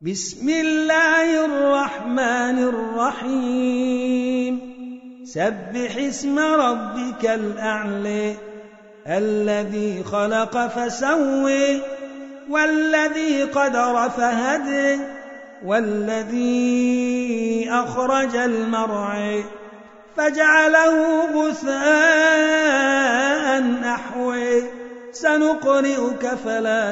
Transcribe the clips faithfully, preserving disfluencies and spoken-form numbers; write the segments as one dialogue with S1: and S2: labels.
S1: بسم الله الرحمن الرحيم سبح اسم ربك الأعلى الذي خلق فسوى والذي قدر فهدى والذي أخرج المرعى فجعله غثاء أحوى سنقرئك فلا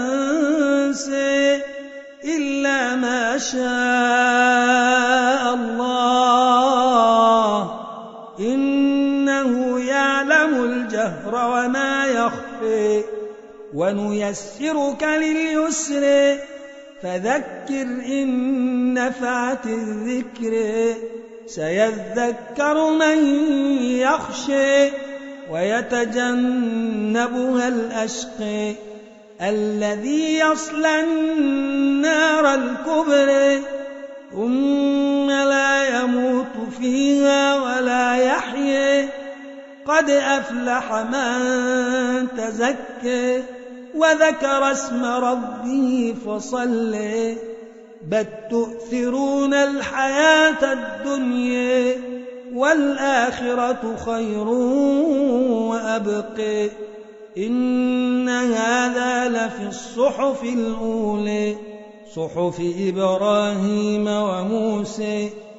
S1: تنسى إلا ما شاء الله إنه يعلم الجهر وما يخفي ونيسرك لليسر فذكر إن نفعت الذكر سيذكر من يخشى ويتجنبها الأشقى الذي يصلى النار الكبرى ثم لا يموت فيها ولا يحيى قد أفلح من تزكى وذكر اسم ربه فصلى بل تؤثرون الحياة الدنيا والآخرة خير وأبقى إن هذا لفي الصحف الأولى صحف إبراهيم وموسى